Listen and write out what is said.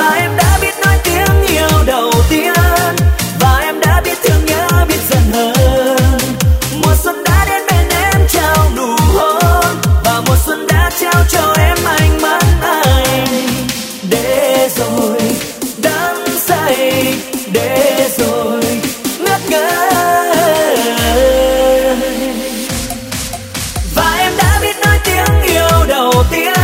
Và em đã biết nói tiếng yêu đầu tiên, và em đã biết thương nhớ, biết giận hờn. Mùa xuân đã đến bên em trao nụ hôn, và mùa xuân đã trao cho em ánh mắt anh. Để rồi đắm say, để rồi ngất ngây. Và em đã biết nói tiếng yêu đầu tiên,